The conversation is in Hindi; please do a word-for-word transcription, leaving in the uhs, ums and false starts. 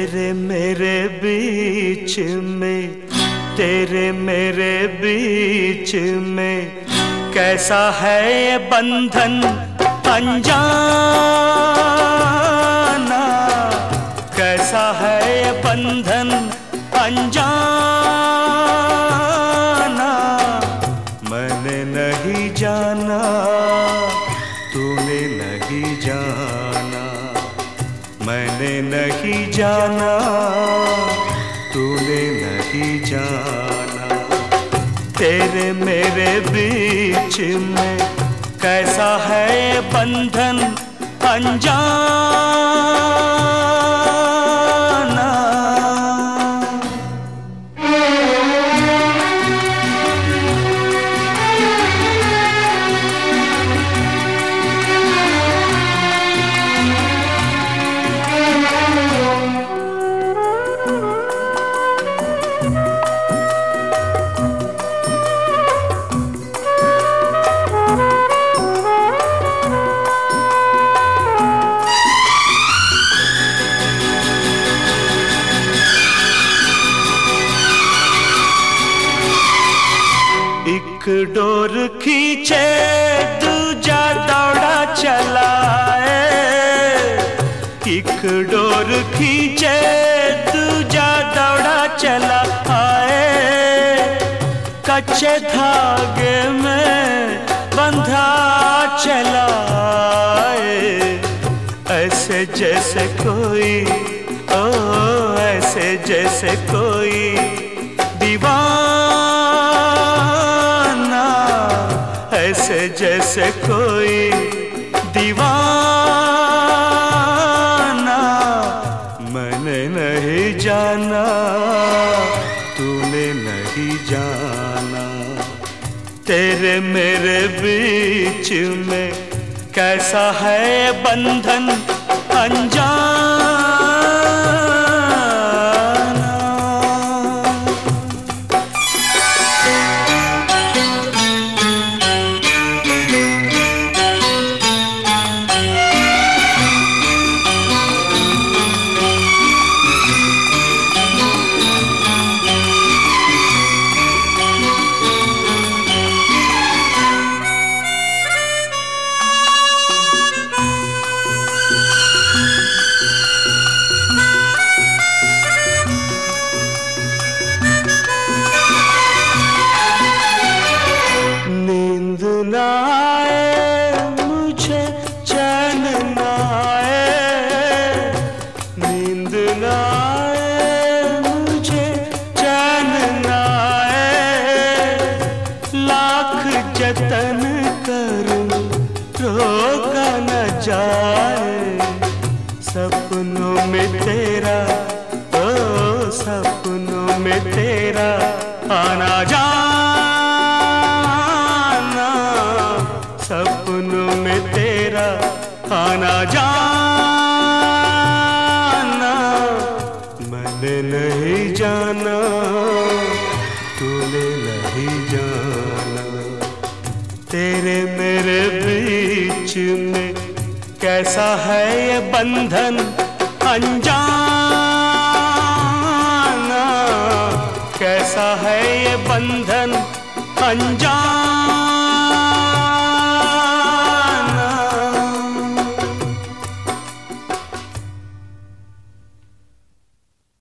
तेरे मेरे बीच में, तेरे मेरे बीच में कैसा है ये बंधन अनजाना, कैसा है ये बंधन अनजाना। मैंने नहीं जाना, तूने नहीं जाना, मैंने नहीं जाना, तूने नहीं जाना। तेरे मेरे बीच में कैसा है बंधन अनजाना। एक डोर खींचे दूजा दौड़ा चलाए, एक डोर खींचे दूजा दौड़ा चला आए। कच्चे धागे में बंधा चला आए, ऐसे जैसे कोई, ओ ऐसे जैसे कोई दीवाना, ऐसे जैसे कोई दीवाना। मैंने नहीं जाना, तूने नहीं जाना। तेरे मेरे बीच में कैसा है बंधन अनजाना। मुझे चैन न आए, नींद न आए, मुझे चैन न आए। लाख जतन करूं रोका न जाए, सपनों में तेरा, ओ सपनों में तेरा आना जाना, सपनों में तेरा आना जाना। मैंने नहीं जाना, तूने नहीं जाना। तेरे मेरे बीच में कैसा है ये बंधन अनजाना, कैसा है ये बंधन अनजाना।